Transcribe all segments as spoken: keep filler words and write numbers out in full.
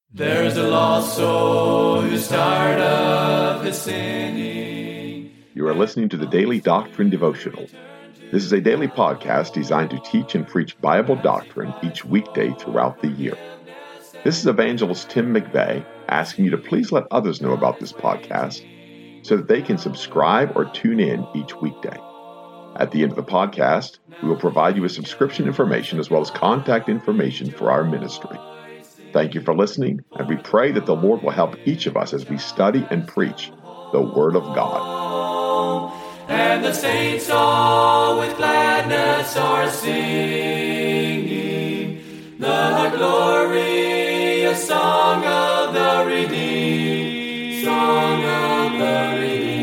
There's a lost soul who's tired of his sinning. You are listening to the Daily Doctrine Devotional. This is a daily podcast designed to teach and preach Bible doctrine each weekday throughout the year. This is Evangelist Tim McVeigh asking you to please let others know about this podcast so that they can subscribe or tune in each weekday. At the end of the podcast, we will provide you with subscription information as well as contact information for our ministry. Thank you for listening, and we pray that the Lord will help each of us as we study and preach the Word of God. And the saints all with gladness are singing the glorious song of the redeemed, song of the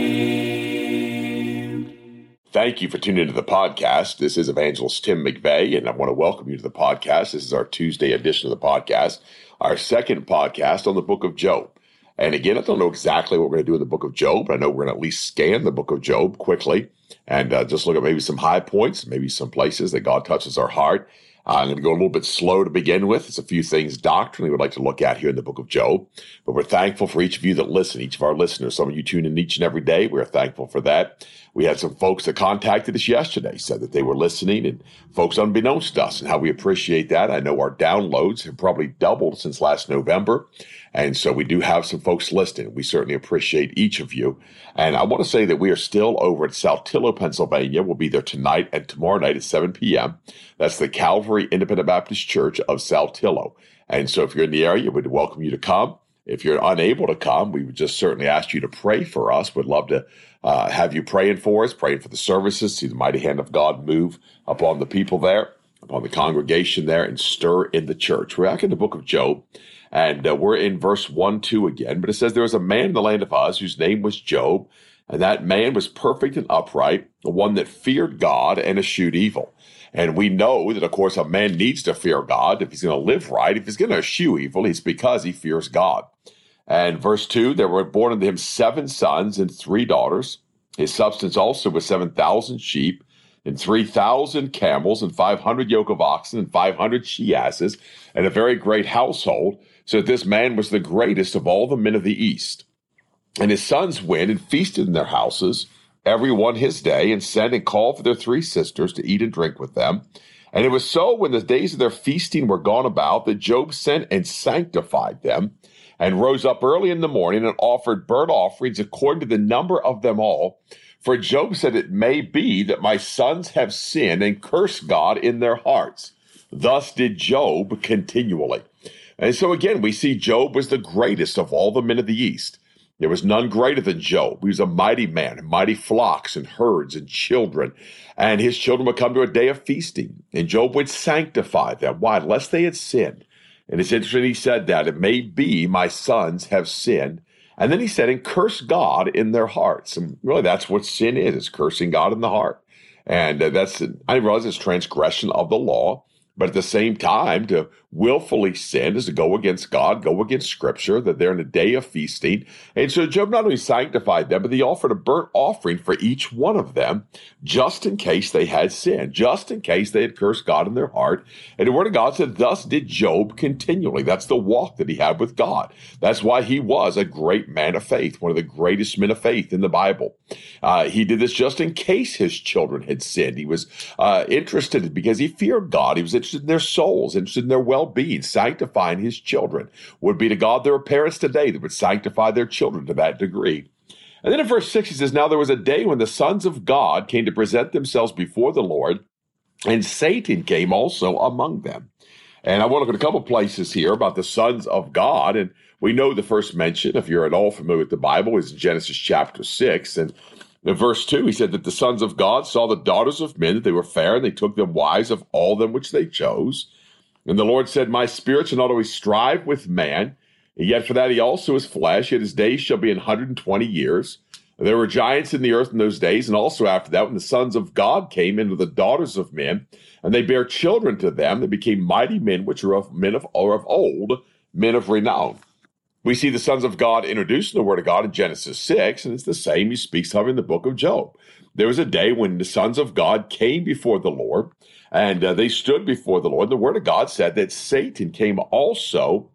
redeemed. Thank you for tuning into the podcast. This is Evangelist Tim McVeigh, and I want to welcome you to the podcast. This is our Tuesday edition of the podcast, our second podcast on the book of Job. And again, I don't know exactly what we're going to do in the book of Job, but I know we're going to at least scan the book of Job quickly and uh, just look at maybe some high points, maybe some places that God touches our heart. Uh, I'm going to go a little bit slow to begin with. There's a few things doctrinally we'd like to look at here in the book of Job, but we're thankful for each of you that listen, each of our listeners. Some of you tune in each and every day. We're thankful for that. We had some folks that contacted us yesterday, said that they were listening, and folks unbeknownst to us, and how we appreciate that. I know our downloads have probably doubled since last November, and so we do have some folks listening. We certainly appreciate each of you. And I want to say that we are still over at Saltillo, Pennsylvania. We'll be there tonight and tomorrow night at seven p.m. That's the Calvary Independent Baptist Church of Saltillo. And so if you're in the area, we'd welcome you to come. If you're unable to come, we would just certainly ask you to pray for us. We'd love to uh, have you praying for us, praying for the services, see the mighty hand of God move upon the people there, upon the congregation there, and stir in the church. We're back in the book of Job, and uh, we're in verse one, two again. But it says, there was a man in the land of Uz whose name was Job, and that man was perfect and upright, one that feared God and eschewed evil. And we know that, of course, a man needs to fear God if he's going to live right. If he's going to eschew evil, it's because he fears God. And verse two, there were born unto him seven sons and three daughters. His substance also was seven thousand sheep and three thousand camels and five hundred yoke of oxen and five hundred she-asses and a very great household, so that this man was the greatest of all the men of the east. And his sons went and feasted in their houses, every one his day, and sent and called for their three sisters to eat and drink with them. And it was so, when the days of their feasting were gone about, that Job sent and sanctified them, and rose up early in the morning and offered burnt offerings according to the number of them all. For Job said, it may be that my sons have sinned and cursed God in their hearts. Thus did Job continually. And so again, we see Job was the greatest of all the men of the East. There was none greater than Job. He was a mighty man, mighty flocks and herds and children. And his children would come to a day of feasting, and Job would sanctify them. Why? Lest they had sinned. And it's interesting he said that. It may be my sons have sinned. And then he said, and curse God in their hearts. And really, that's what sin is. It's cursing God in the heart. And uh, that's, I realize it's transgression of the law. But at the same time, to willfully sin is to go against God, go against Scripture, that they're in a day of feasting. And so Job not only sanctified them, but he offered a burnt offering for each one of them, just in case they had sinned, just in case they had cursed God in their heart. And the Word of God said, thus did Job continually. That's the walk that he had with God. That's why he was a great man of faith, one of the greatest men of faith in the Bible. Uh, he did this just in case his children had sinned. He was uh, interested because he feared God. He was interested in their souls, interested in their well-being, sanctifying his children. Would be to God there are parents today that would sanctify their children to that degree. And then in verse six, he says, now there was a day when the sons of God came to present themselves before the Lord, and Satan came also among them. And I want to look at a couple places here about the sons of God. And we know the first mention, if you're at all familiar with the Bible, is in Genesis chapter six. And in verse two, he said that the sons of God saw the daughters of men, that they were fair, and they took them wives of all them which they chose. And the Lord said, my spirit shall not always strive with man, and yet for that he also is flesh, yet his days shall be an hundred and twenty years. And there were giants in the earth in those days, and also after that, when the sons of God came into the daughters of men, and they bare children to them, they became mighty men, which are of men of, or of old, men of renown. We see the sons of God introduced in the Word of God in Genesis six, and it's the same he speaks of in the book of Job. There was a day when the sons of God came before the Lord, and uh, they stood before the Lord. The Word of God said that Satan came also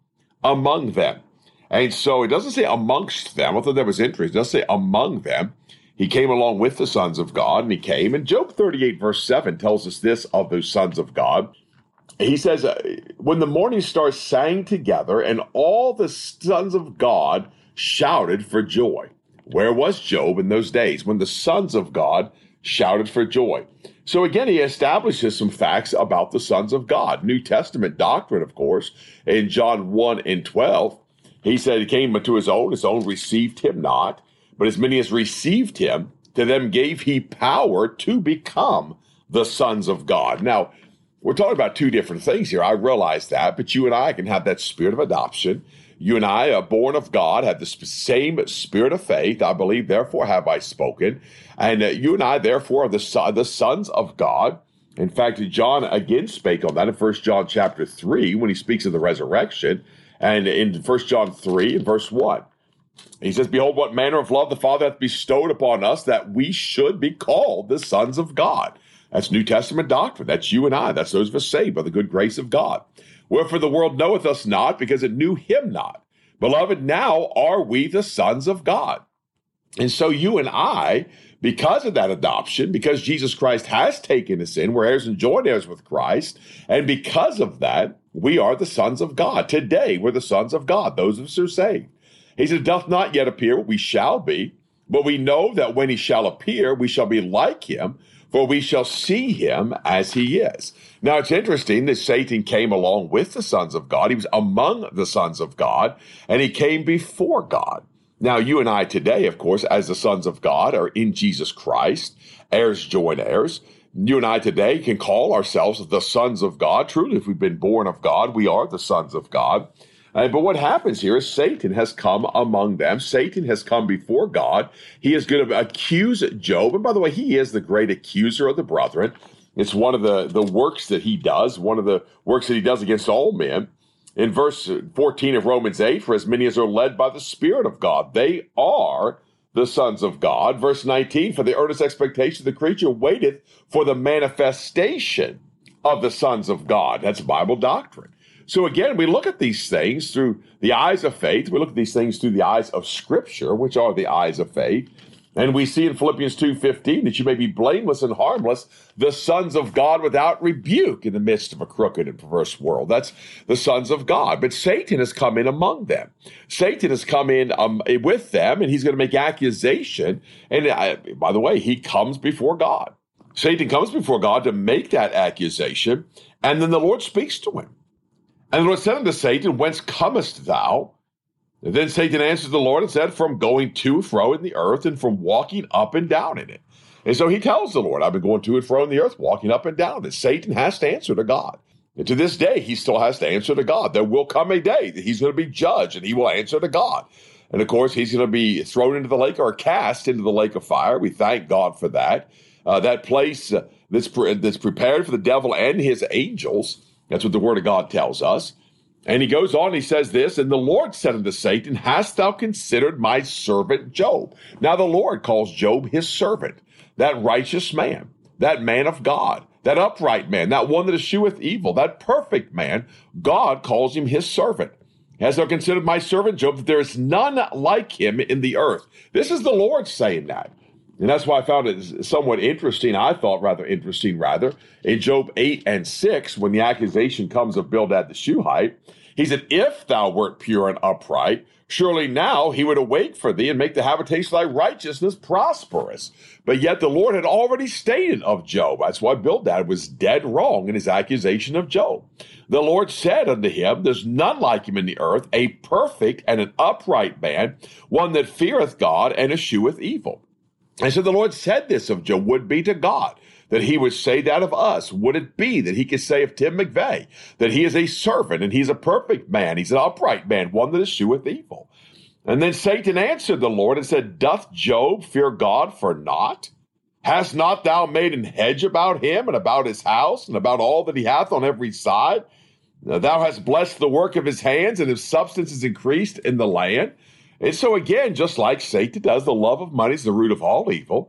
among them. And so it doesn't say amongst them. I thought that was interesting. It does say among them. He came along with the sons of God, and he came. And Job thirty-eight, verse seven tells us this of those sons of God. He says, when the morning stars sang together, and all the sons of God shouted for joy. Where was Job in those days when the sons of God shouted for joy? So again, he establishes some facts about the sons of God. New Testament doctrine, of course, in John one and twelve, he said he came unto his own, his own received him not, but as many as received him, to them gave he power to become the sons of God. Now, we're talking about two different things here. I realize that, but you and I can have that spirit of adoption. You and I are born of God, have the same spirit of faith. I believe, therefore have I spoken. And uh, you and I, therefore, are the, son, the sons of God. In fact, John again spake on that in First John chapter three, when he speaks of the resurrection. And in First John three, in verse one, he says, behold, what manner of love the Father hath bestowed upon us, that we should be called the sons of God. That's New Testament doctrine. That's you and I. That's those of us saved by the good grace of God. Wherefore the world knoweth us not, because it knew him not. Beloved, now are we the sons of God. And so you and I, because of that adoption, because Jesus Christ has taken us in, we're heirs and joint heirs with Christ, and because of that, we are the sons of God. Today, we're the sons of God, those of us who are saved. He said, doth not yet appear what we shall be, but we know that when he shall appear, we shall be like him, for we shall see him as he is. Now, it's interesting that Satan came along with the sons of God. He was among the sons of God, and he came before God. Now, you and I today, of course, as the sons of God, are in Jesus Christ, heirs, joint heirs. You and I today can call ourselves the sons of God. Truly, if we've been born of God, we are the sons of God. Uh, but what happens here is Satan has come among them. Satan has come before God. He is going to accuse Job. And by the way, he is the great accuser of the brethren. It's one of the, the works that he does, one of the works that he does against all men. In verse fourteen of Romans eight, for as many as are led by the Spirit of God, they are the sons of God. Verse nineteen, for the earnest expectation of the creature waiteth for the manifestation of the sons of God. That's Bible doctrine. So again, we look at these things through the eyes of faith. We look at these things through the eyes of Scripture, which are the eyes of faith. And we see in Philippians two fifteen that you may be blameless and harmless, the sons of God without rebuke in the midst of a crooked and perverse world. That's the sons of God. But Satan has come in among them. Satan has come in um, with them, and he's going to make accusation. And uh, by the way, he comes before God. Satan comes before God to make that accusation, and then the Lord speaks to him. And the Lord said unto Satan, whence comest thou? And then Satan answered the Lord and said, from going to and fro in the earth and from walking up and down in it. And so he tells the Lord, I've been going to and fro in the earth, walking up and down. And Satan has to answer to God. And to this day, he still has to answer to God. There will come a day that he's going to be judged and he will answer to God. And of course, he's going to be thrown into the lake or cast into the lake of fire. We thank God for that. Uh, that place uh, that's, pre- that's prepared for the devil and his angels. That's what the word of God tells us. And he goes on, he says this, and the Lord said unto Satan, hast thou considered my servant Job? Now the Lord calls Job his servant, that righteous man, that man of God, that upright man, that one that escheweth evil, that perfect man. God calls him his servant. Hast thou considered my servant Job, that there is none like him in the earth? This is the Lord saying that. And that's why I found it somewhat interesting. I thought rather interesting, rather, in Job eight and six, when the accusation comes of Bildad the Shuhite, he said, if thou wert pure and upright, surely now he would awake for thee and make the habitation of thy righteousness prosperous. But yet the Lord had already stated of Job. That's why Bildad was dead wrong in his accusation of Job. The Lord said unto him, there's none like him in the earth, a perfect and an upright man, one that feareth God and escheweth evil. And so the Lord said this of Job, would be to God, that he would say that of us. Would it be that he could say of Tim McVeigh, that he is a servant and he's a perfect man, he's an upright man, one that escheweth evil? And then Satan answered the Lord and said, doth Job fear God for naught? Hast not thou made an hedge about him and about his house and about all that he hath on every side? Thou hast blessed the work of his hands, and his substance is increased in the land. And so again, just like Satan does, the love of money is the root of all evil.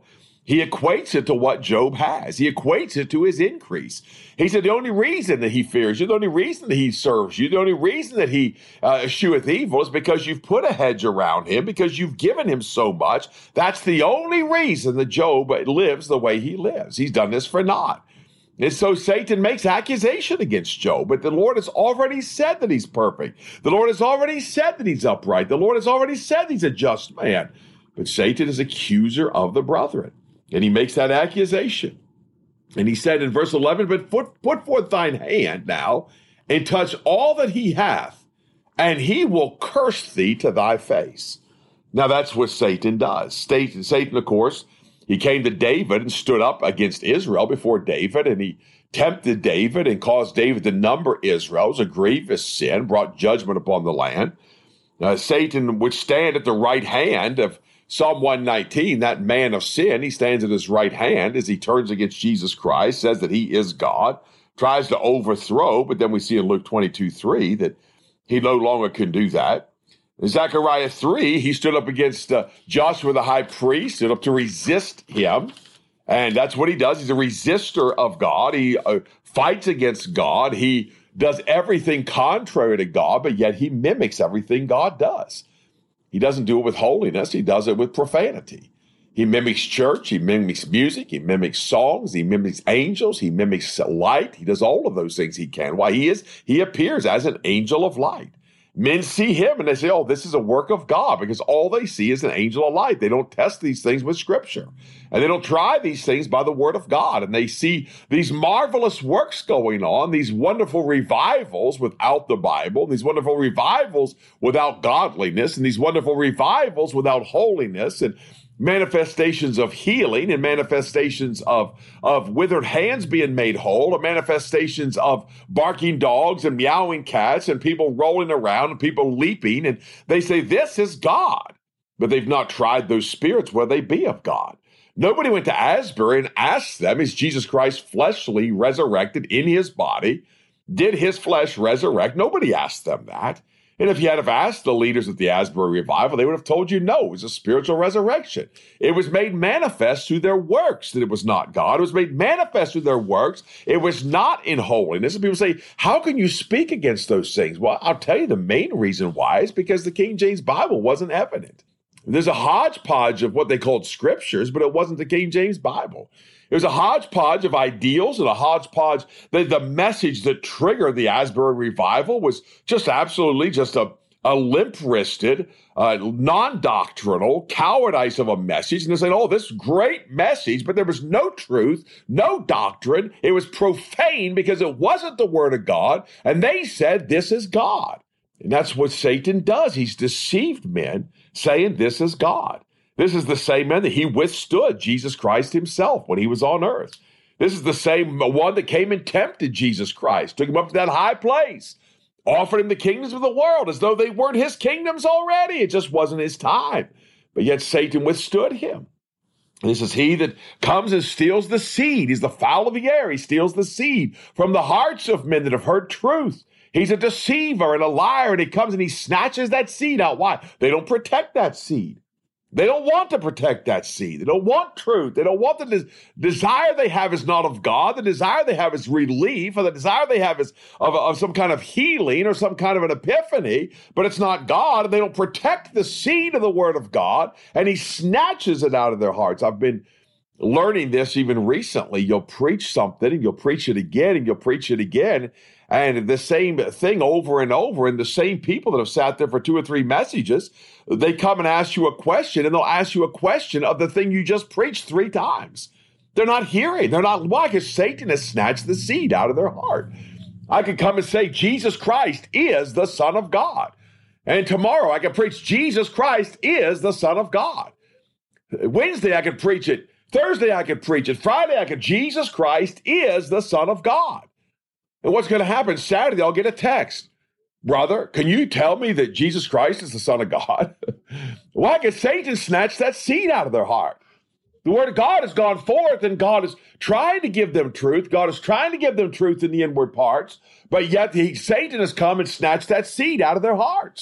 He equates it to what Job has. He equates it to his increase. He said the only reason that he fears you, the only reason that he serves you, the only reason that he uh, escheweth evil is because you've put a hedge around him, because you've given him so much. That's the only reason that Job lives the way he lives. He's done this for naught. And so Satan makes accusation against Job, but the Lord has already said that he's perfect. The Lord has already said that he's upright. The Lord has already said he's a just man. But Satan is accuser of the brethren. And he makes that accusation. And he said in verse eleven, but put, put forth thine hand now, and touch all that he hath, and he will curse thee to thy face. Now that's what Satan does. Satan, Satan, of course, he came to David and stood up against Israel before David, and he tempted David and caused David to number Israel. It was a grievous sin, brought judgment upon the land. Uh, Satan would stand at the right hand of Psalm one nineteen, that man of sin. He stands at his right hand as he turns against Jesus Christ, says that he is God, tries to overthrow, but then we see in Luke twenty-two three that he no longer can do that. In Zechariah three, he stood up against uh, Joshua the high priest, stood up to resist him, and that's what he does. He's a resistor of God. He uh, fights against God. He does everything contrary to God, but yet he mimics everything God does. He doesn't do it with holiness. He does it with profanity. He mimics church. He mimics music. He mimics songs. He mimics angels. He mimics light. He does all of those things he can. Why, he is, he appears as an angel of light. Men see him and they say, oh, this is a work of God, because all they see is an angel of light. They don't test these things with Scripture, and they don't try these things by the Word of God. And they see these marvelous works going on, these wonderful revivals without the Bible, these wonderful revivals without godliness, and these wonderful revivals without holiness, and manifestations of healing, and manifestations of, of withered hands being made whole, and manifestations of barking dogs and meowing cats and people rolling around and people leaping. And they say, this is God. But they've not tried those spirits whether they be of God. Nobody went to Asbury and asked them, is Jesus Christ fleshly resurrected in his body? Did his flesh resurrect? Nobody asked them that. And if you had have asked the leaders of the Asbury Revival, they would have told you, no, it was a spiritual resurrection. It was made manifest through their works that it was not God. It was made manifest through their works. It was not in holiness. And people say, how can you speak against those things? Well, I'll tell you the main reason why is because the King James Bible wasn't evident. There's a hodgepodge of what they called scriptures, but it wasn't the King James Bible. It was a hodgepodge of ideals and a hodgepodge. The, the message that triggered the Asbury Revival was just absolutely just a, a limp-wristed, uh, non-doctrinal, cowardice of a message. And they said, oh, this great message, but there was no truth, no doctrine. It was profane because it wasn't the Word of God. And they said, this is God. And that's what Satan does. He's deceived men saying this is God. This is the same man that he withstood Jesus Christ himself when he was on earth. This is the same one that came and tempted Jesus Christ, took him up to that high place, offered him the kingdoms of the world as though they weren't his kingdoms already. It just wasn't his time. But yet Satan withstood him. This is he that comes and steals the seed. He's the fowl of the air. He steals the seed from the hearts of men that have heard truth. He's a deceiver and a liar, and he comes and he snatches that seed out. Why? They don't protect that seed. They don't want to protect that seed. They don't want truth. They don't want the des- desire they have is not of God. The desire they have is relief, or the desire they have is of, of some kind of healing or some kind of an epiphany, but it's not God. And they don't protect the seed of the Word of God, and he snatches it out of their hearts. I've been learning this even recently. You'll preach something, and you'll preach it again, and you'll preach it again, and the same thing over and over, and the same people that have sat there for two or three messages, they come and ask you a question, and they'll ask you a question of the thing you just preached three times. They're not hearing. They're not. Why? Because Satan has snatched the seed out of their heart. I could come and say, Jesus Christ is the Son of God. And tomorrow I could preach, Jesus Christ is the Son of God. Wednesday I could preach it. Thursday I could preach it. Friday I could, Jesus Christ is the Son of God. And what's going to happen? Saturday, I'll get a text. Brother, can you tell me that Jesus Christ is the Son of God? Why? Because Satan snatched that seed out of their heart. The Word of God has gone forth, and God is trying to give them truth. God is trying to give them truth in the inward parts, but yet he, Satan has come and snatched that seed out of their hearts.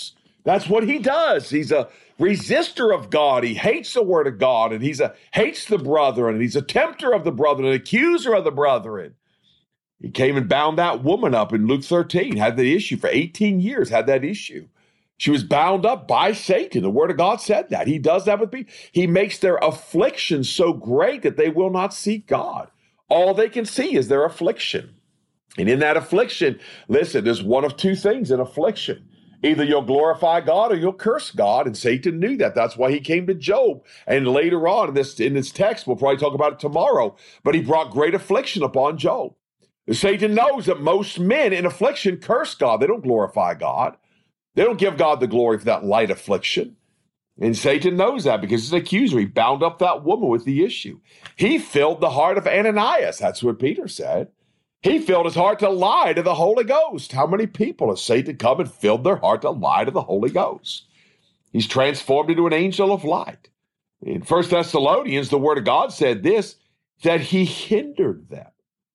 That's what he does. He's a resistor of God. He hates the word of God, and he's a hates the brethren, and he's a tempter of the brethren, an accuser of the brethren. He came and bound that woman up in Luke thirteen, had the issue for eighteen years, had that issue. She was bound up by Satan. The word of God said that. He does that with people. He makes their affliction so great that they will not seek God. All they can see is their affliction. And in that affliction, listen, there's one of two things in affliction. Either you'll glorify God or you'll curse God, and Satan knew that. That's why he came to Job. And later on in this, in this text, we'll probably talk about it tomorrow, but he brought great affliction upon Job. Satan knows that most men in affliction curse God. They don't glorify God. They don't give God the glory for that light affliction. And Satan knows that because he's an accuser. He bound up that woman with the issue. He filled the heart of Ananias. That's what Peter said. He filled his heart to lie to the Holy Ghost. How many people has Satan come and filled their heart to lie to the Holy Ghost? He's transformed into an angel of light. In First Thessalonians, the word of God said this, that he hindered them.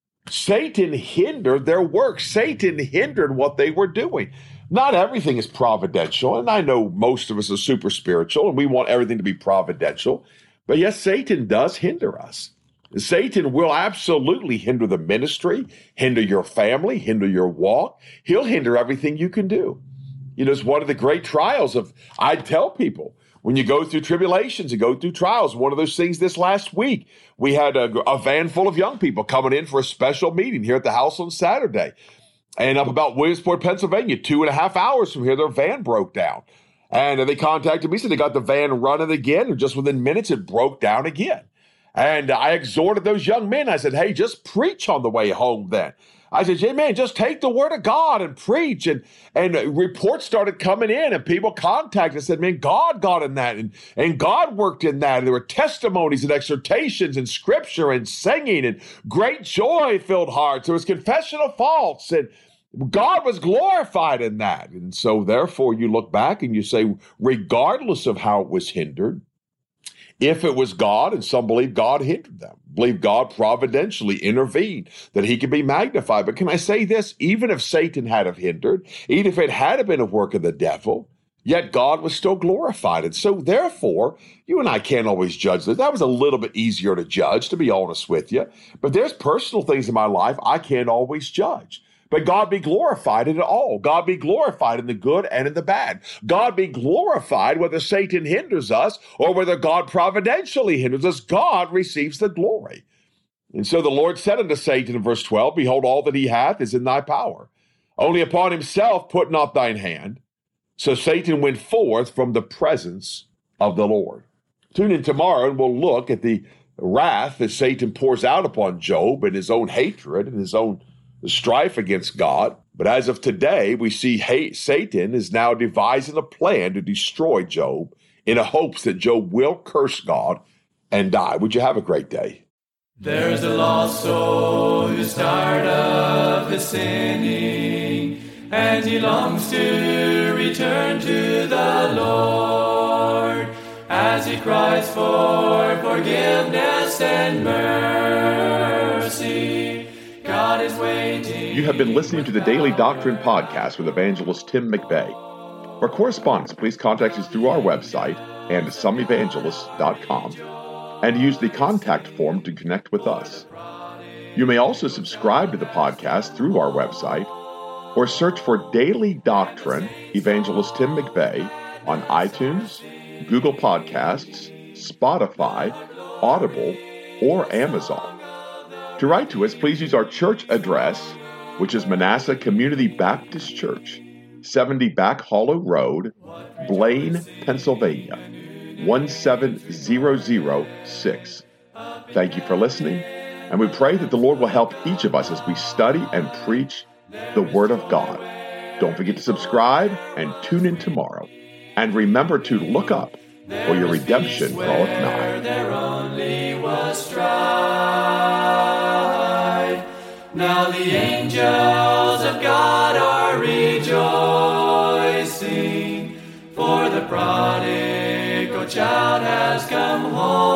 Satan hindered their work. Satan hindered what they were doing. Not everything is providential, and I know most of us are super spiritual, and we want everything to be providential. But yes, Satan does hinder us. Satan will absolutely hinder the ministry, hinder your family, hinder your walk. He'll hinder everything you can do. You know, it's one of the great trials of, I tell people, when you go through tribulations and go through trials, one of those things this last week, we had a, a van full of young people coming in for a special meeting here at the house on Saturday. And up about Williamsport, Pennsylvania, two and a half hours from here, their van broke down. And they contacted me, said they got the van running again, and just within minutes, it broke down again. And I exhorted those young men. I said, hey, just preach on the way home then. I said, hey, man, just take the word of God and preach. And, and reports started coming in, and people contacted and said, man, God got in that, and, and God worked in that. And there were testimonies and exhortations and scripture and singing and great joy-filled hearts. There was confession of faults, and God was glorified in that. And so therefore you look back and you say, regardless of how it was hindered, if it was God, and some believe God hindered them, believe God providentially intervened, that he could be magnified. But can I say this? Even if Satan had have hindered, even if it had been a work of the devil, yet God was still glorified. And so therefore, you and I can't always judge this. That was a little bit easier to judge, to be honest with you. But there's personal things in my life I can't always judge. But God be glorified in it all. God be glorified in the good and in the bad. God be glorified whether Satan hinders us or whether God providentially hinders us. God receives the glory. And so the Lord said unto Satan in verse twelve, behold, all that he hath is in thy power. Only upon himself put not thine hand. So Satan went forth from the presence of the Lord. Tune in tomorrow and we'll look at the wrath that Satan pours out upon Job and his own hatred and his own strife against God. But as of today, we see hate, Satan is now devising a plan to destroy Job in a hopes that Job will curse God and die. Would you have a great day? There's a lost soul who's tired of his sinning, and he longs to return to the Lord as he cries for forgiveness and mercy. God is waiting. You have been listening to the Daily Doctrine Podcast with Evangelist Tim McVeigh. For correspondence, please contact us through our website and some evangelists dot com and use the contact form to connect with us. You may also subscribe to the podcast through our website or search for Daily Doctrine Evangelist Tim McVeigh on iTunes, Google Podcasts, Spotify, Audible, or Amazon. To write to us, please use our church address, which is Manasseh Community Baptist Church, seventy Back Hollow Road, Blaine, Pennsylvania, one seven zero zero six. Thank you for listening, and we pray that the Lord will help each of us as we study and preach the Word of God. Don't forget to subscribe and tune in tomorrow. And remember to look up, for your redemption draweth nigh. There only was strife. Now the angels of God are rejoicing, for the prodigal child has come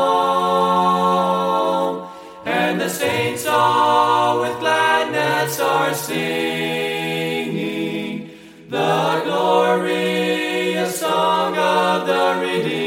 home, and the saints all with gladness are singing the glorious of the redeemed.